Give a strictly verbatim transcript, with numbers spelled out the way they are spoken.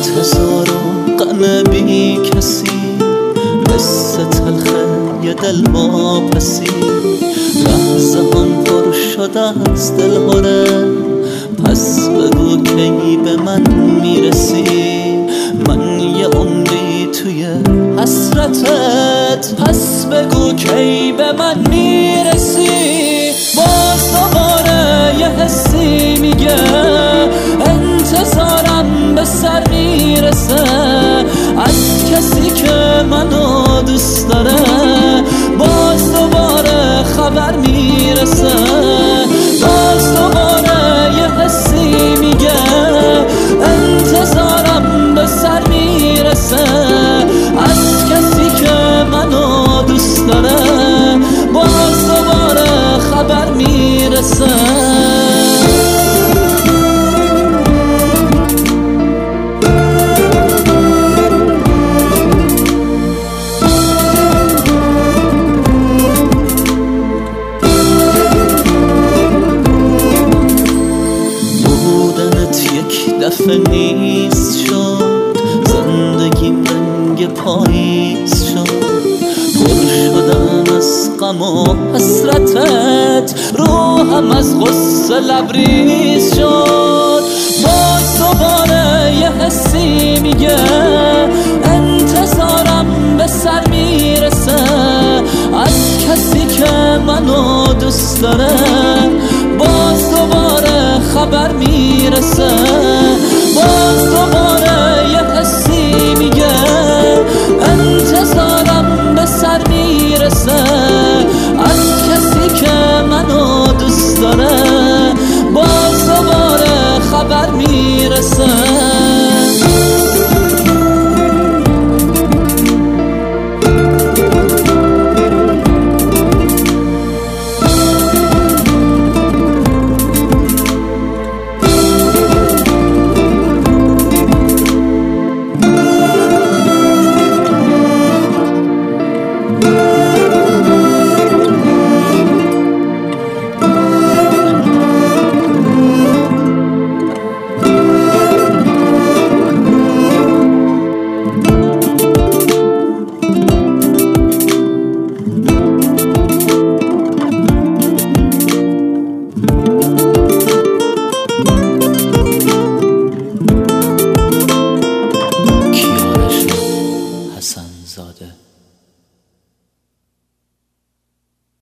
انتظار و غم بی کسی، قصه تلخه یه دل واپسی. لحظه هم پر شده از دل هره، پس بگو کی به من میرسی. من یه عمری توی حسرتت، پس بگو کی به من میرسی. باز دوباره یه حسی میگه انتظارم به سر میرسه، از کسی که منو دوست داره. باز دوباره خبر میرسه، باز دوباره یه حسی میگه انتظارم به سر میرسه، از کسی که منو دوست داره. باز دوباره خبر میرسه. دفعه نیست شد، زندگیم رنگ پاییز شد. پر شدم از غم و حسرتت، روحم از غصه لبریز شد. باز دوباره یه حسی میگه انتظارم به سر میرسه، از کسی که منو دوست داره. باز دوباره خبر میرسه، باز دوباره یه حسی میگه انتظارم به سر میرسه، از کسی که منو دوست داره. باز دوباره خبر میرسه.